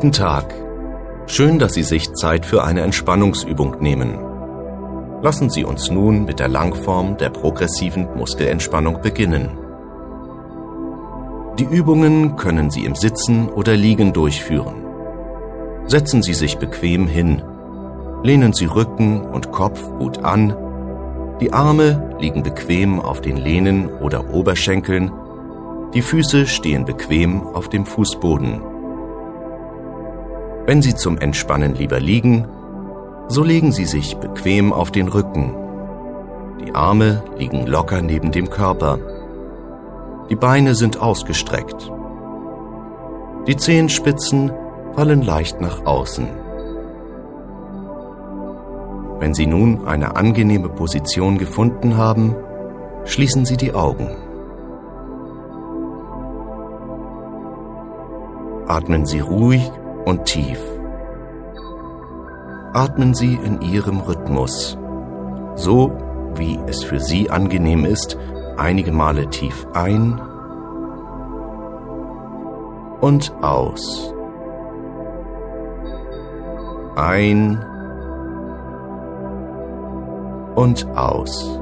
Guten Tag. Schön, dass Sie sich Zeit für eine Entspannungsübung nehmen. Lassen Sie uns nun mit der Langform der progressiven Muskelentspannung beginnen. Die Übungen können Sie im Sitzen oder Liegen durchführen. Setzen Sie sich bequem hin. Lehnen Sie Rücken und Kopf gut an. Die Arme liegen bequem auf den Lehnen oder Oberschenkeln. Die Füße stehen bequem auf dem Fußboden. Wenn Sie zum Entspannen lieber liegen, so legen Sie sich bequem auf den Rücken. Die Arme liegen locker neben dem Körper. Die Beine sind ausgestreckt. Die Zehenspitzen fallen leicht nach außen. Wenn Sie nun eine angenehme Position gefunden haben, schließen Sie die Augen. Atmen Sie ruhig und tief. Atmen Sie in Ihrem Rhythmus, so wie es für Sie angenehm ist, einige Male tief ein und aus. Ein und aus.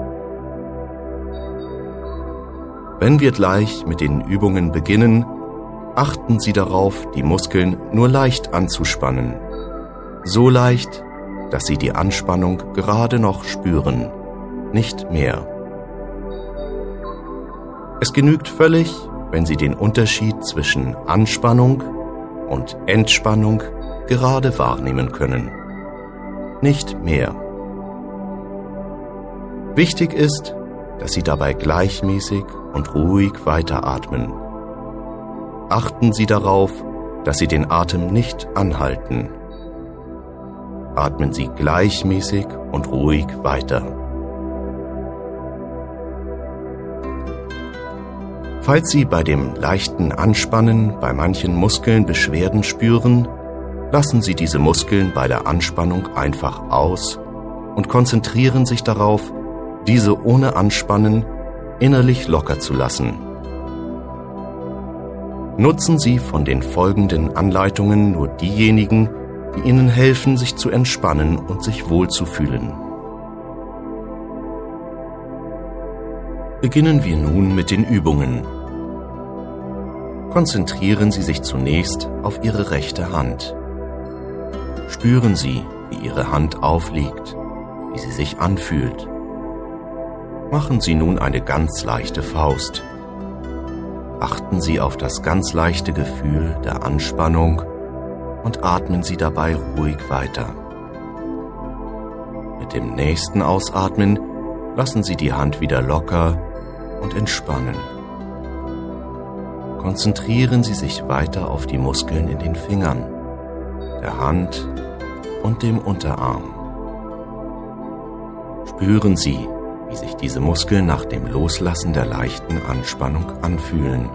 Wenn wir gleich mit den Übungen beginnen, achten Sie darauf, die Muskeln nur leicht anzuspannen. So leicht, dass Sie die Anspannung gerade noch spüren, nicht mehr. Es genügt völlig, wenn Sie den Unterschied zwischen Anspannung und Entspannung gerade wahrnehmen können. Nicht mehr. Wichtig ist, dass Sie dabei gleichmäßig und ruhig weiteratmen. Achten Sie darauf, dass Sie den Atem nicht anhalten. Atmen Sie gleichmäßig und ruhig weiter. Falls Sie bei dem leichten Anspannen bei manchen Muskeln Beschwerden spüren, lassen Sie diese Muskeln bei der Anspannung einfach aus und konzentrieren sich darauf, diese ohne Anspannen innerlich locker zu lassen. Nutzen Sie von den folgenden Anleitungen nur diejenigen, die Ihnen helfen, sich zu entspannen und sich wohlzufühlen. Beginnen wir nun mit den Übungen. Konzentrieren Sie sich zunächst auf Ihre rechte Hand. Spüren Sie, wie Ihre Hand aufliegt, wie sie sich anfühlt. Machen Sie nun eine ganz leichte Faust. Achten Sie auf das ganz leichte Gefühl der Anspannung und atmen Sie dabei ruhig weiter. Mit dem nächsten Ausatmen lassen Sie die Hand wieder locker und entspannen. Konzentrieren Sie sich weiter auf die Muskeln in den Fingern, der Hand und dem Unterarm. Spüren Sie, wie sich diese Muskeln nach dem Loslassen der leichten Anspannung anfühlen.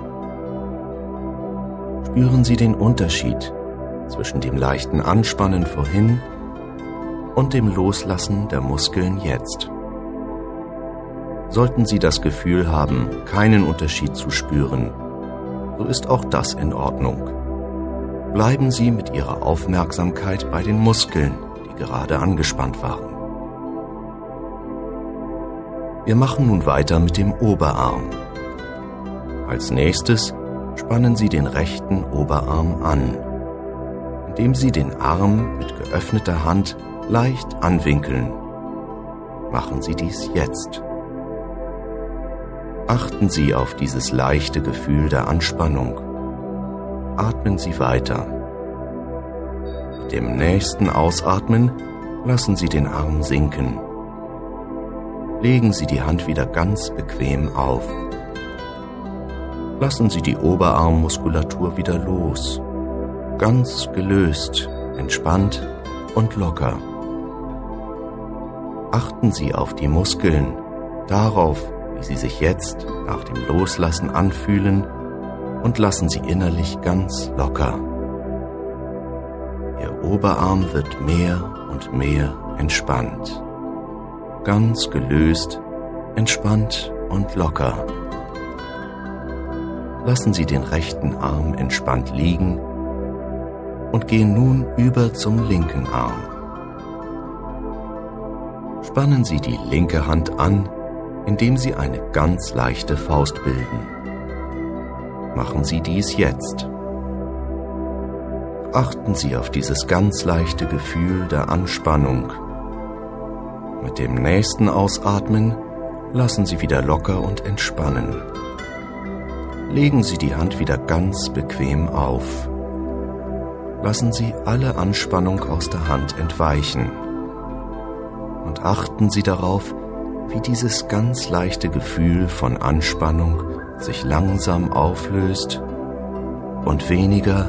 Spüren Sie den Unterschied zwischen dem leichten Anspannen vorhin und dem Loslassen der Muskeln jetzt. Sollten Sie das Gefühl haben, keinen Unterschied zu spüren, so ist auch das in Ordnung. Bleiben Sie mit Ihrer Aufmerksamkeit bei den Muskeln, die gerade angespannt waren. Wir machen nun weiter mit dem Oberarm. Als nächstes spannen Sie den rechten Oberarm an, indem Sie den Arm mit geöffneter Hand leicht anwinkeln. Machen Sie dies jetzt. Achten Sie auf dieses leichte Gefühl der Anspannung. Atmen Sie weiter. Mit dem nächsten Ausatmen lassen Sie den Arm sinken. Legen Sie die Hand wieder ganz bequem auf. Lassen Sie die Oberarmmuskulatur wieder los. Ganz gelöst, entspannt und locker. Achten Sie auf die Muskeln, darauf, wie sie sich jetzt nach dem Loslassen anfühlen und lassen Sie innerlich ganz locker. Ihr Oberarm wird mehr und mehr entspannt. Ganz gelöst, entspannt und locker. Lassen Sie den rechten Arm entspannt liegen und gehen nun über zum linken Arm. Spannen Sie die linke Hand an, indem Sie eine ganz leichte Faust bilden. Machen Sie dies jetzt. Achten Sie auf dieses ganz leichte Gefühl der Anspannung. Mit dem nächsten Ausatmen lassen Sie wieder locker und entspannen. Legen Sie die Hand wieder ganz bequem auf. Lassen Sie alle Anspannung aus der Hand entweichen. Und achten Sie darauf, wie dieses ganz leichte Gefühl von Anspannung sich langsam auflöst und weniger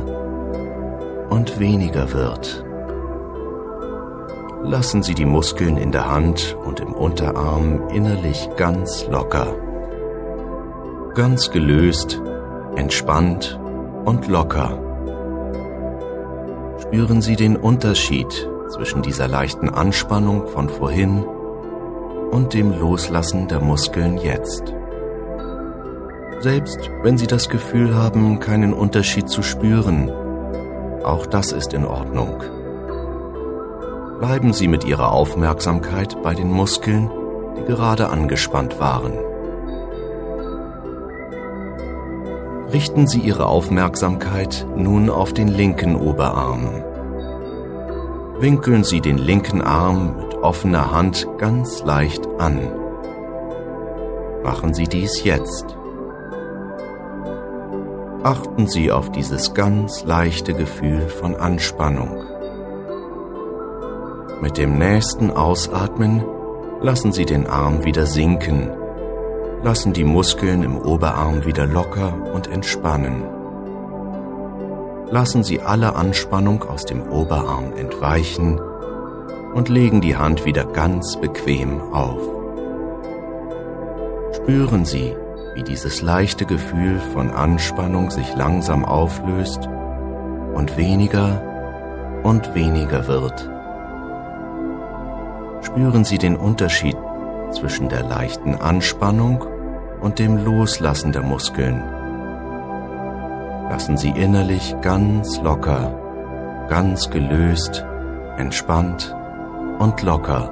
wird. Lassen Sie die Muskeln in der Hand und im Unterarm innerlich ganz locker, ganz gelöst, entspannt und locker. Spüren Sie den Unterschied zwischen dieser leichten Anspannung von vorhin und dem Loslassen der Muskeln jetzt. Selbst wenn Sie das Gefühl haben, keinen Unterschied zu spüren, auch das ist in Ordnung. Bleiben Sie mit Ihrer Aufmerksamkeit bei den Muskeln, die gerade angespannt waren. Richten Sie Ihre Aufmerksamkeit nun auf den linken Oberarm. Winkeln Sie den linken Arm mit offener Hand ganz leicht an. Machen Sie dies jetzt. Achten Sie auf dieses ganz leichte Gefühl von Anspannung. Mit dem nächsten Ausatmen lassen Sie den Arm wieder sinken. Lassen die Muskeln im Oberarm wieder locker und entspannen. Lassen Sie alle Anspannung aus dem Oberarm entweichen und legen die Hand wieder ganz bequem auf. Spüren Sie, wie dieses leichte Gefühl von Anspannung sich langsam auflöst und weniger wird. Spüren Sie den Unterschied zwischen der leichten Anspannung und dem Loslassen der Muskeln. Lassen Sie innerlich ganz locker, ganz gelöst, entspannt und locker.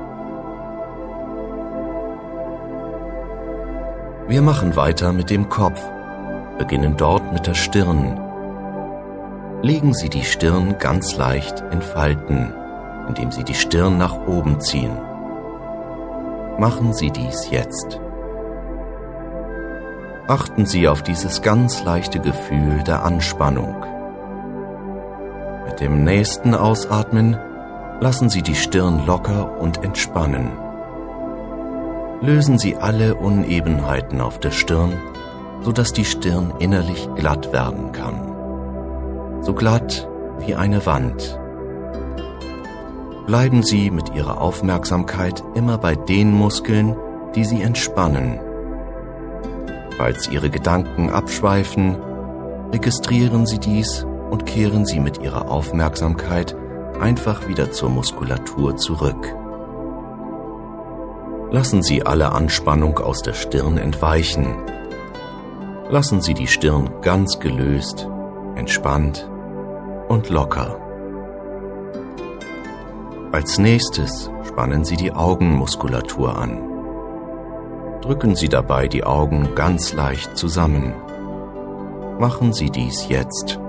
Wir machen weiter mit dem Kopf, beginnen dort mit der Stirn. Legen Sie die Stirn ganz leicht in Falten, indem Sie die Stirn nach oben ziehen. Machen Sie dies jetzt. Achten Sie auf dieses ganz leichte Gefühl der Anspannung. Mit dem nächsten Ausatmen lassen Sie die Stirn locker und entspannen. Lösen Sie alle Unebenheiten auf der Stirn, sodass die Stirn innerlich glatt werden kann. So glatt wie eine Wand. Bleiben Sie mit Ihrer Aufmerksamkeit immer bei den Muskeln, die Sie entspannen. Falls Ihre Gedanken abschweifen, registrieren Sie dies und kehren Sie mit Ihrer Aufmerksamkeit einfach wieder zur Muskulatur zurück. Lassen Sie alle Anspannung aus der Stirn entweichen. Lassen Sie die Stirn ganz gelöst, entspannt und locker. Als nächstes spannen Sie die Augenmuskulatur an. Drücken Sie dabei die Augen ganz leicht zusammen. Machen Sie dies jetzt.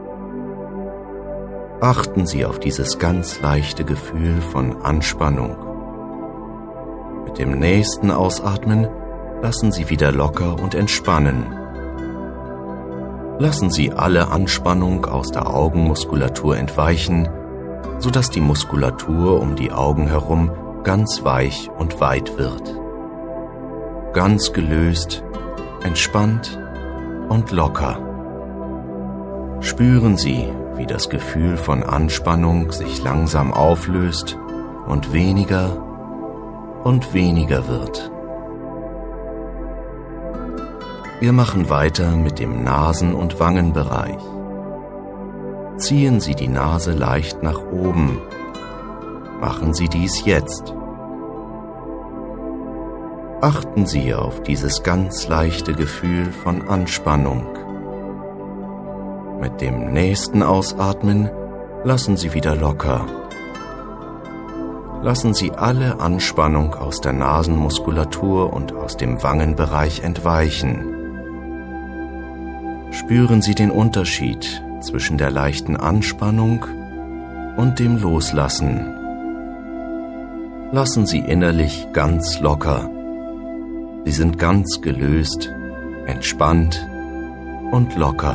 Achten Sie auf dieses ganz leichte Gefühl von Anspannung. Mit dem nächsten Ausatmen lassen Sie wieder locker und entspannen. Lassen Sie alle Anspannung aus der Augenmuskulatur entweichen, sodass die Muskulatur um die Augen herum ganz weich und weit wird. Ganz gelöst, entspannt und locker. Spüren Sie, wie das Gefühl von Anspannung sich langsam auflöst und weniger wird. Wir machen weiter mit dem Nasen- und Wangenbereich. Ziehen Sie die Nase leicht nach oben. Machen Sie dies jetzt. Achten Sie auf dieses ganz leichte Gefühl von Anspannung. Mit dem nächsten Ausatmen lassen Sie wieder locker. Lassen Sie alle Anspannung aus der Nasenmuskulatur und aus dem Wangenbereich entweichen. Spüren Sie den Unterschied zwischen der leichten Anspannung und dem Loslassen. Lassen Sie innerlich ganz locker. Sie sind ganz gelöst, entspannt und locker.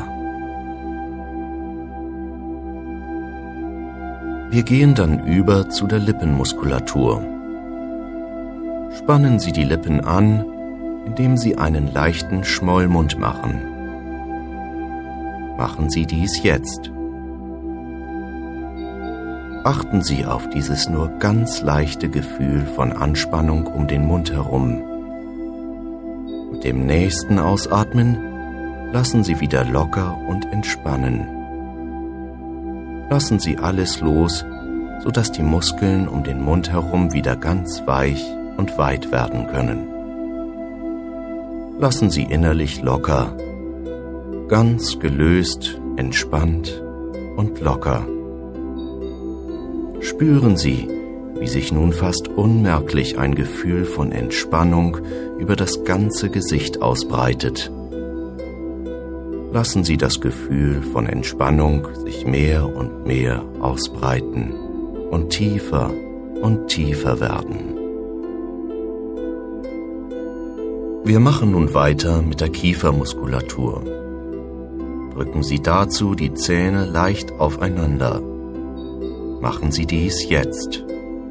Wir gehen dann über zu der Lippenmuskulatur. Spannen Sie die Lippen an, indem Sie einen leichten Schmollmund machen. Machen Sie dies jetzt. Achten Sie auf dieses nur ganz leichte Gefühl von Anspannung um den Mund herum. Mit dem nächsten Ausatmen lassen Sie wieder locker und entspannen. Lassen Sie alles los, sodass die Muskeln um den Mund herum wieder ganz weich und weit werden können. Lassen Sie innerlich locker, ganz gelöst, entspannt und locker. Spüren Sie, wie sich nun fast unmerklich ein Gefühl von Entspannung über das ganze Gesicht ausbreitet. Lassen Sie das Gefühl von Entspannung sich mehr und mehr ausbreiten und tiefer werden. Wir machen nun weiter mit der Kiefermuskulatur. Drücken Sie dazu die Zähne leicht aufeinander. Machen Sie dies jetzt.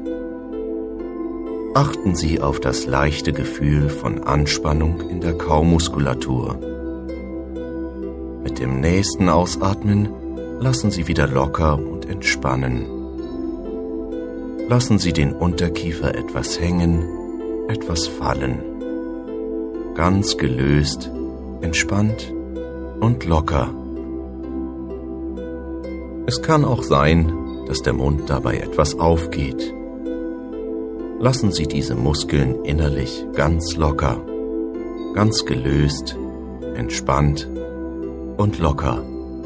Achten Sie auf das leichte Gefühl von Anspannung in der Kaumuskulatur. Mit dem nächsten Ausatmen lassen Sie wieder locker und entspannen. Lassen Sie den Unterkiefer etwas hängen, etwas fallen. Ganz gelöst, entspannt und locker. Es kann auch sein, dass der Mund dabei etwas aufgeht. Lassen Sie diese Muskeln innerlich ganz locker, ganz gelöst, entspannt und locker.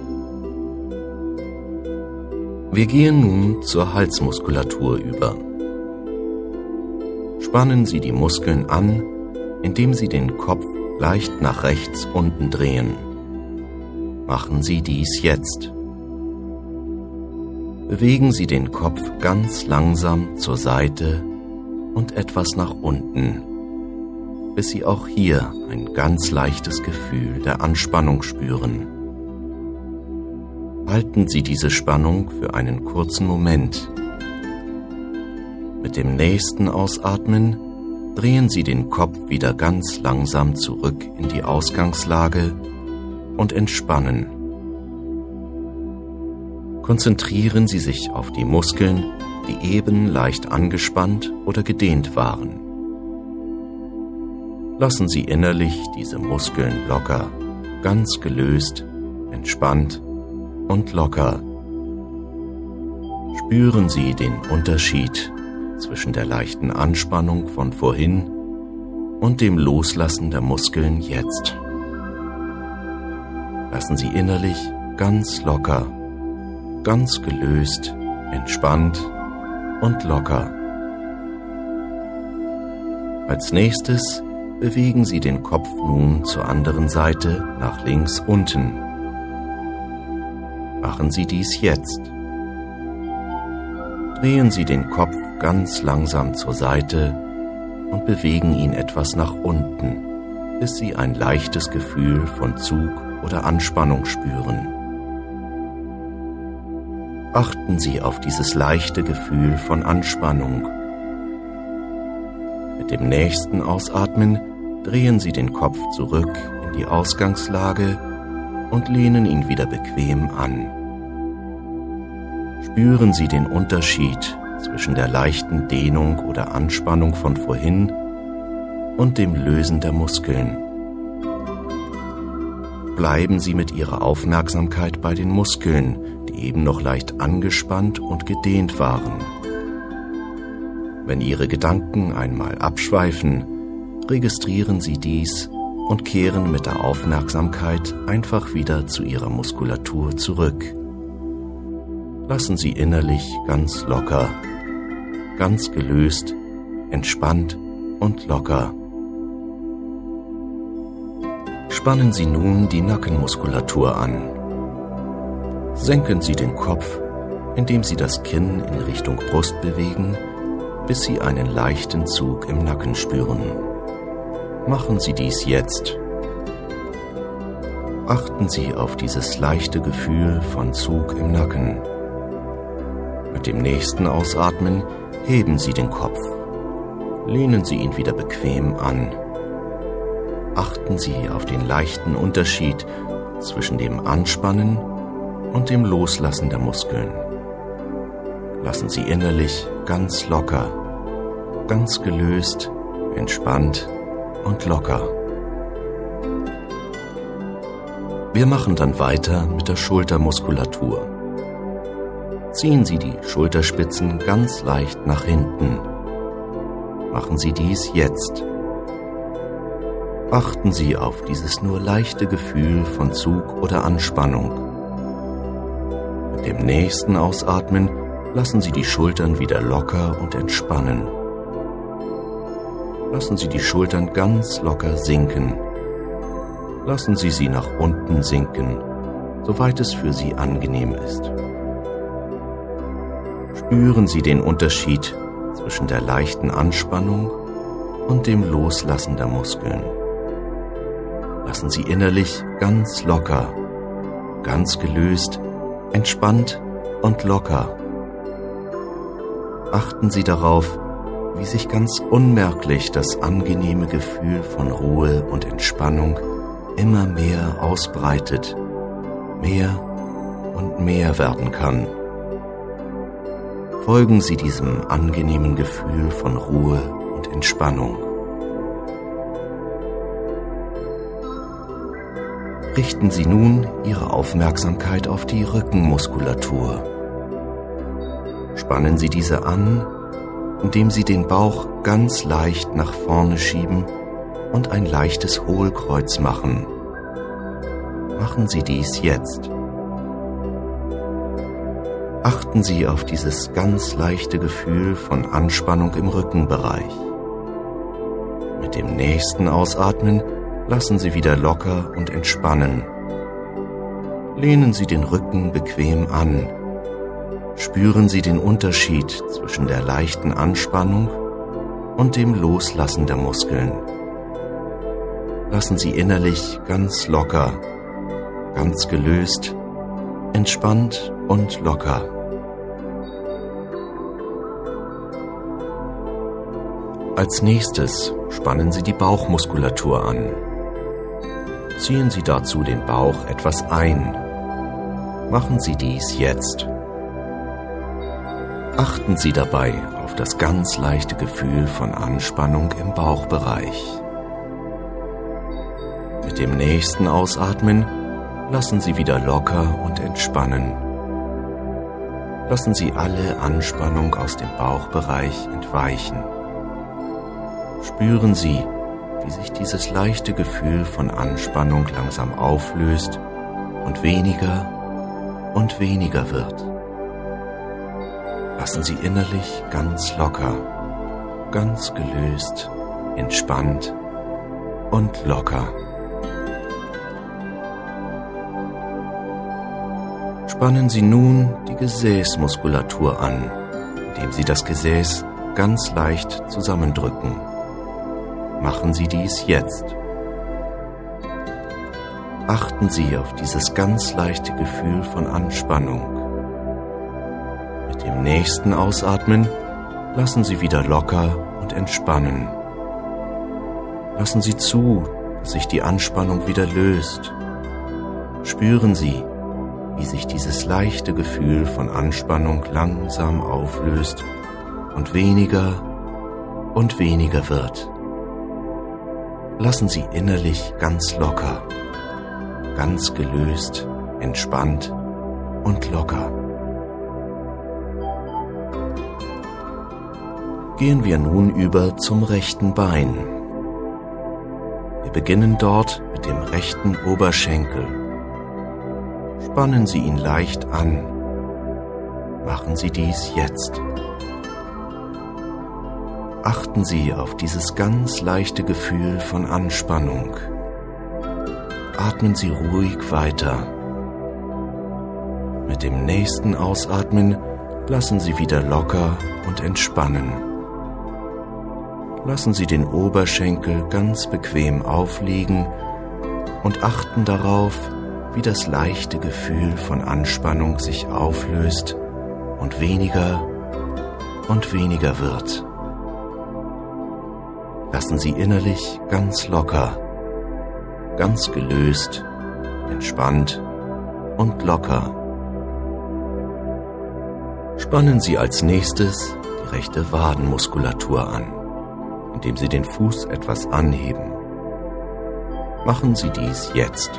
Wir gehen nun zur Halsmuskulatur über. Spannen Sie die Muskeln an, indem Sie den Kopf leicht nach rechts unten drehen. Machen Sie dies jetzt. Bewegen Sie den Kopf ganz langsam zur Seite und etwas nach unten, bis Sie auch hier ein ganz leichtes Gefühl der Anspannung spüren. Halten Sie diese Spannung für einen kurzen Moment. Mit dem nächsten Ausatmen drehen Sie den Kopf wieder ganz langsam zurück in die Ausgangslage und entspannen. Konzentrieren Sie sich auf die Muskeln, die eben leicht angespannt oder gedehnt waren. Lassen Sie innerlich diese Muskeln locker, ganz gelöst, entspannt und locker. Spüren Sie den Unterschied zwischen der leichten Anspannung von vorhin und dem Loslassen der Muskeln jetzt. Lassen Sie innerlich ganz locker, ganz gelöst, entspannt und locker. Als nächstes bewegen Sie den Kopf nun zur anderen Seite nach links unten. Machen Sie dies jetzt. Drehen Sie den Kopf ganz langsam zur Seite und bewegen ihn etwas nach unten, bis Sie ein leichtes Gefühl von Zug oder Anspannung spüren. Achten Sie auf dieses leichte Gefühl von Anspannung. Mit dem nächsten Ausatmen drehen Sie den Kopf zurück in die Ausgangslage und lehnen ihn wieder bequem an. Spüren Sie den Unterschied zwischen der leichten Dehnung oder Anspannung von vorhin und dem Lösen der Muskeln. Bleiben Sie mit Ihrer Aufmerksamkeit bei den Muskeln, die eben noch leicht angespannt und gedehnt waren. Wenn Ihre Gedanken einmal abschweifen, registrieren Sie dies und kehren mit der Aufmerksamkeit einfach wieder zu Ihrer Muskulatur zurück. Lassen Sie innerlich ganz locker, ganz gelöst, entspannt und locker. Spannen Sie nun die Nackenmuskulatur an. Senken Sie den Kopf, indem Sie das Kinn in Richtung Brust bewegen, bis Sie einen leichten Zug im Nacken spüren. Machen Sie dies jetzt. Achten Sie auf dieses leichte Gefühl von Zug im Nacken. Mit dem nächsten Ausatmen heben Sie den Kopf. Lehnen Sie ihn wieder bequem an. Achten Sie auf den leichten Unterschied zwischen dem Anspannen und dem Loslassen der Muskeln. Lassen Sie innerlich ganz locker, ganz gelöst, entspannt und locker. Wir machen dann weiter mit der Schultermuskulatur. Ziehen Sie die Schulterspitzen ganz leicht nach hinten. Machen Sie dies jetzt. Achten Sie auf dieses nur leichte Gefühl von Zug oder Anspannung. Mit dem nächsten Ausatmen lassen Sie die Schultern wieder locker und entspannen. Lassen Sie die Schultern ganz locker sinken. Lassen Sie sie nach unten sinken, soweit es für Sie angenehm ist. Spüren Sie den Unterschied zwischen der leichten Anspannung und dem Loslassen der Muskeln. Lassen Sie innerlich ganz locker, ganz gelöst, entspannt und locker. Achten Sie darauf, wie sich ganz unmerklich das angenehme Gefühl von Ruhe und Entspannung immer mehr ausbreitet, mehr und mehr werden kann. Folgen Sie diesem angenehmen Gefühl von Ruhe und Entspannung. Richten Sie nun Ihre Aufmerksamkeit auf die Rückenmuskulatur. Spannen Sie diese an, indem Sie den Bauch ganz leicht nach vorne schieben und ein leichtes Hohlkreuz machen. Machen Sie dies jetzt. Achten Sie auf dieses ganz leichte Gefühl von Anspannung im Rückenbereich. Mit dem nächsten Ausatmen lassen Sie wieder locker und entspannen. Lehnen Sie den Rücken bequem an. Spüren Sie den Unterschied zwischen der leichten Anspannung und dem Loslassen der Muskeln. Lassen Sie innerlich ganz locker, ganz gelöst, entspannt und locker. Als nächstes spannen Sie die Bauchmuskulatur an. Ziehen Sie dazu den Bauch etwas ein. Machen Sie dies jetzt. Achten Sie dabei auf das ganz leichte Gefühl von Anspannung im Bauchbereich. Mit dem nächsten Ausatmen lassen Sie wieder locker und entspannen. Lassen Sie alle Anspannung aus dem Bauchbereich entweichen. Spüren Sie, wie sich dieses leichte Gefühl von Anspannung langsam auflöst und weniger wird. Lassen Sie innerlich ganz locker, ganz gelöst, entspannt und locker. Spannen Sie nun die Gesäßmuskulatur an, indem Sie das Gesäß ganz leicht zusammendrücken. Machen Sie dies jetzt. Achten Sie auf dieses ganz leichte Gefühl von Anspannung. Mit dem nächsten Ausatmen lassen Sie wieder locker und entspannen. Lassen Sie zu, dass sich die Anspannung wieder löst. Spüren Sie, wie sich dieses leichte Gefühl von Anspannung langsam auflöst und weniger wird. Lassen Sie innerlich ganz locker, ganz gelöst, entspannt und locker. Gehen wir nun über zum rechten Bein. Wir beginnen dort mit dem rechten Oberschenkel. Spannen Sie ihn leicht an. Machen Sie dies jetzt. Achten Sie auf dieses ganz leichte Gefühl von Anspannung. Atmen Sie ruhig weiter. Mit dem nächsten Ausatmen lassen Sie wieder locker und entspannen. Lassen Sie den Oberschenkel ganz bequem aufliegen und achten darauf, wie das leichte Gefühl von Anspannung sich auflöst und weniger wird. Lassen Sie innerlich ganz locker, ganz gelöst, entspannt und locker. Spannen Sie als nächstes die rechte Wadenmuskulatur an, indem Sie den Fuß etwas anheben. Machen Sie dies jetzt.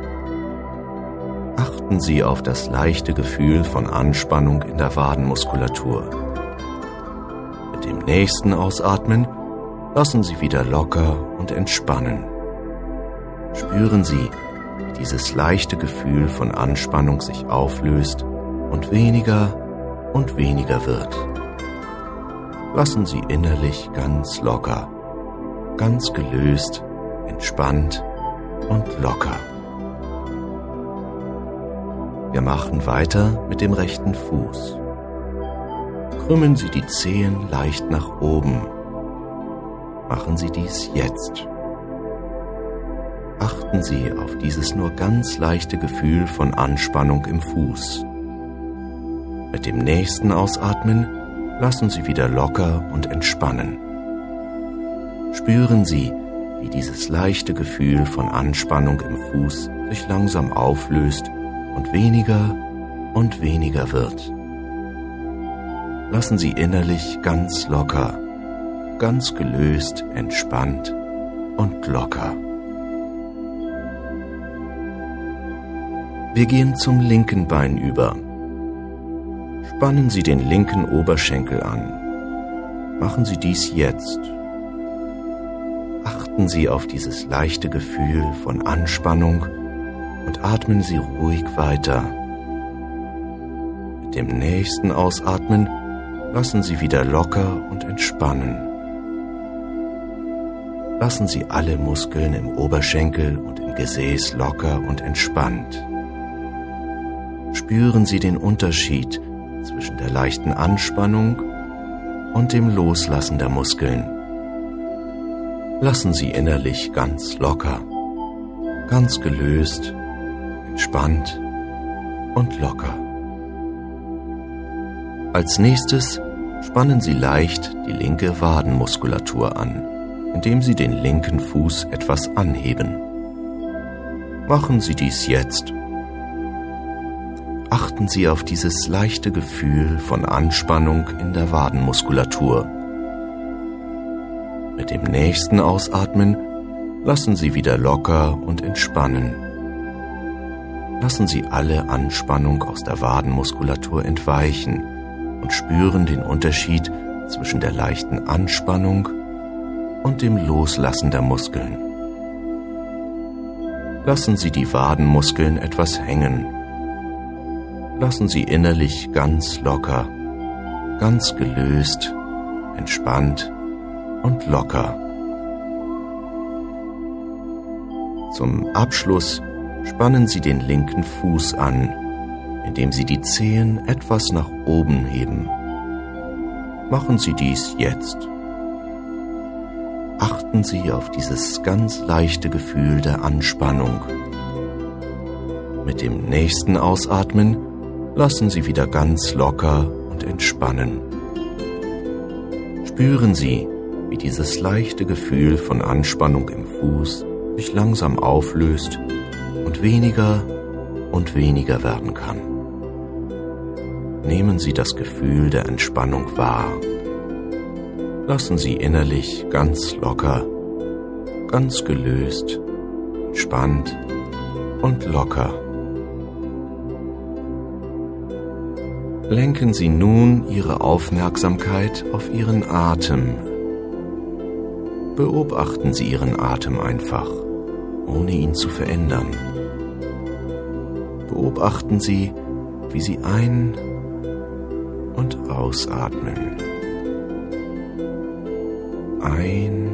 Achten Sie auf das leichte Gefühl von Anspannung in der Wadenmuskulatur. Mit dem nächsten Ausatmen lassen Sie wieder locker und entspannen. Spüren Sie, wie dieses leichte Gefühl von Anspannung sich auflöst und weniger wird. Lassen Sie innerlich ganz locker, ganz gelöst, entspannt und locker. Wir machen weiter mit dem rechten Fuß. Krümmen Sie die Zehen leicht nach oben. Machen Sie dies jetzt. Achten Sie auf dieses nur ganz leichte Gefühl von Anspannung im Fuß. Mit dem nächsten Ausatmen lassen Sie wieder locker und entspannen. Spüren Sie, wie dieses leichte Gefühl von Anspannung im Fuß sich langsam auflöst und weniger wird. Lassen Sie innerlich ganz locker, ganz gelöst, entspannt und locker. Wir gehen zum linken Bein über. Spannen Sie den linken Oberschenkel an. Machen Sie dies jetzt. Achten Sie auf dieses leichte Gefühl von Anspannung und atmen Sie ruhig weiter. Mit dem nächsten Ausatmen lassen Sie wieder locker und entspannen. Lassen Sie alle Muskeln im Oberschenkel und im Gesäß locker und entspannt. Spüren Sie den Unterschied zwischen der leichten Anspannung und dem Loslassen der Muskeln. Lassen Sie innerlich ganz locker, ganz gelöst, entspannt und locker. Als nächstes spannen Sie leicht die linke Wadenmuskulatur an, indem Sie den linken Fuß etwas anheben. Machen Sie dies jetzt. Achten Sie auf dieses leichte Gefühl von Anspannung in der Wadenmuskulatur. Mit dem nächsten Ausatmen lassen Sie wieder locker und entspannen. Lassen Sie alle Anspannung aus der Wadenmuskulatur entweichen und spüren den Unterschied zwischen der leichten Anspannung und dem Loslassen der Muskeln. Lassen Sie die Wadenmuskeln etwas hängen. Lassen Sie innerlich ganz locker, ganz gelöst, entspannt und locker. Zum Abschluss spannen Sie den linken Fuß an, indem Sie die Zehen etwas nach oben heben. Machen Sie dies jetzt. Achten Sie auf dieses ganz leichte Gefühl der Anspannung. Mit dem nächsten Ausatmen lassen Sie wieder ganz locker und entspannen. Spüren Sie, wie dieses leichte Gefühl von Anspannung im Fuß sich langsam auflöst und weniger werden kann. Nehmen Sie das Gefühl der Entspannung wahr. Lassen Sie innerlich ganz locker, ganz gelöst, entspannt und locker. Lenken Sie nun Ihre Aufmerksamkeit auf Ihren Atem. Beobachten Sie Ihren Atem einfach, ohne ihn zu verändern. Beobachten Sie, wie Sie ein- und ausatmen. Ein-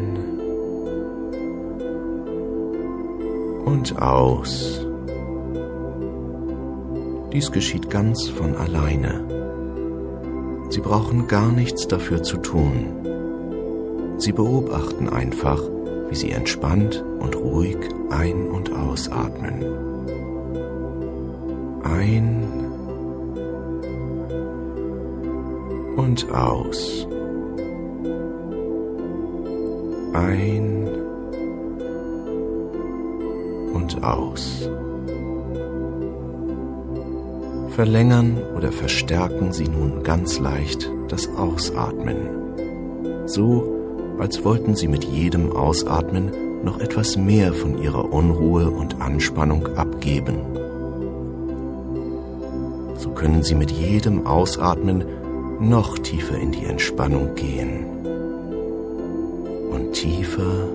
und aus. Dies geschieht ganz von alleine. Sie brauchen gar nichts dafür zu tun. Sie beobachten einfach, wie Sie entspannt und ruhig ein- und ausatmen. Ein- und aus. Ein- und aus. Verlängern oder verstärken Sie nun ganz leicht das Ausatmen. So, als wollten Sie mit jedem Ausatmen noch etwas mehr von Ihrer Unruhe und Anspannung abgeben. So können Sie mit jedem Ausatmen noch tiefer in die Entspannung gehen. Und tiefer,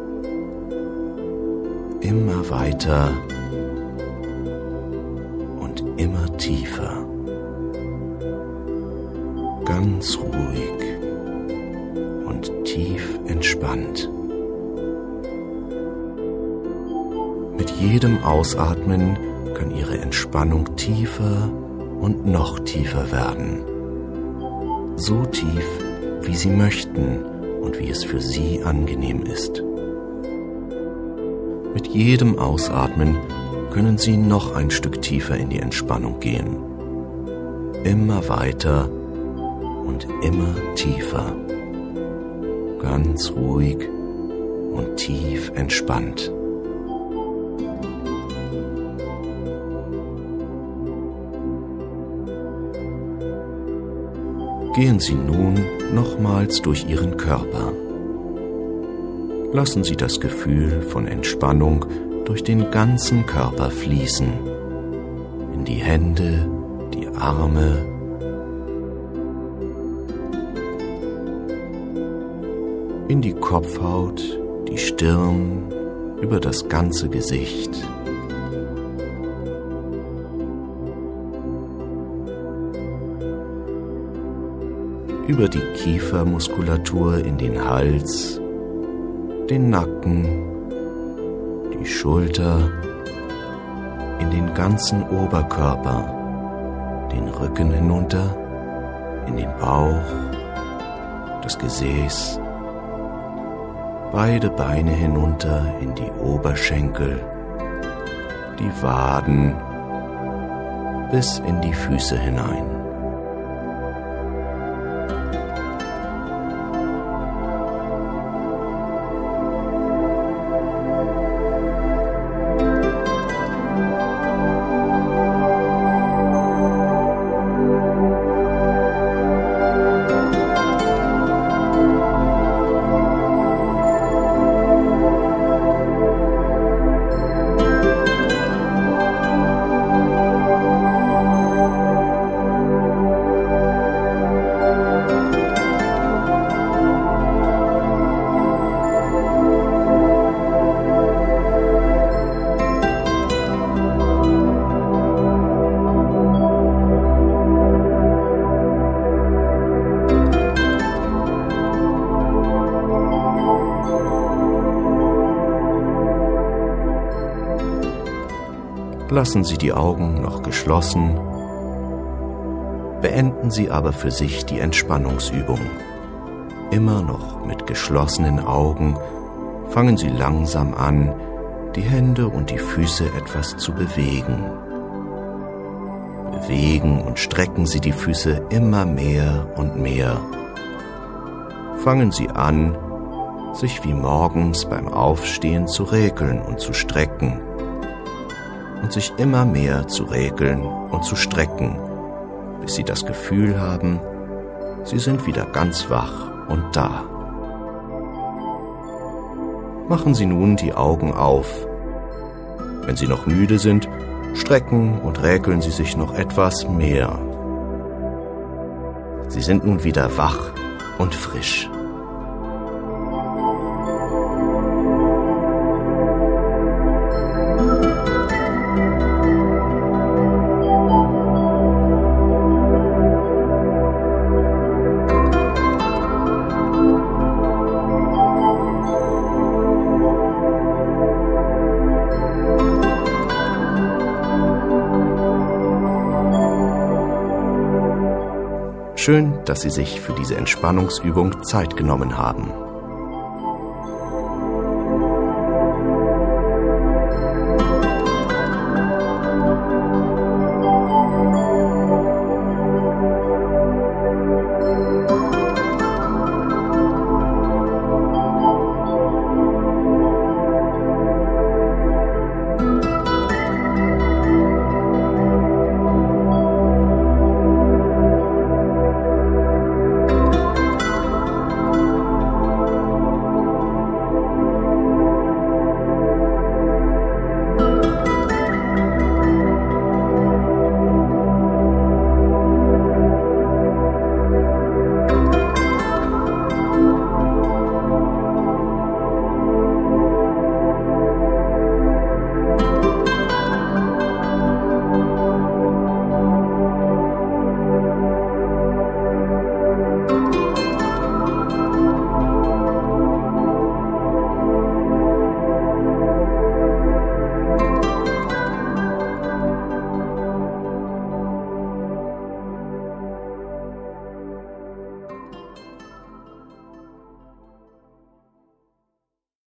immer weiter und immer tiefer. Ganz ruhig und tief entspannt. Mit jedem Ausatmen kann Ihre Entspannung tiefer und noch tiefer werden. So tief, wie Sie möchten und wie es für Sie angenehm ist. Mit jedem Ausatmen können Sie noch ein Stück tiefer in die Entspannung gehen. Immer weiter und immer tiefer. Ganz ruhig und tief entspannt. Gehen Sie nun nochmals durch Ihren Körper. Lassen Sie das Gefühl von Entspannung durch den ganzen Körper fließen. In die Hände, die Arme, in die Kopfhaut, die Stirn, über das ganze Gesicht. Über die Kiefermuskulatur in den Hals, den Nacken, die Schulter, in den ganzen Oberkörper, den Rücken hinunter, in den Bauch, das Gesäß, beide Beine hinunter in die Oberschenkel, die Waden bis in die Füße hinein. Lassen Sie die Augen noch geschlossen, beenden Sie aber für sich die Entspannungsübung. Immer noch mit geschlossenen Augen fangen Sie langsam an, die Hände und die Füße etwas zu bewegen. Bewegen und strecken Sie die Füße immer mehr und mehr. Fangen Sie an, sich wie morgens beim Aufstehen zu räkeln und zu strecken. Und sich immer mehr zu räkeln und zu strecken, bis Sie das Gefühl haben, Sie sind wieder ganz wach und da. Machen Sie nun die Augen auf. Wenn Sie noch müde sind, strecken und räkeln Sie sich noch etwas mehr. Sie sind nun wieder wach und frisch. Schön, dass Sie sich für diese Entspannungsübung Zeit genommen haben.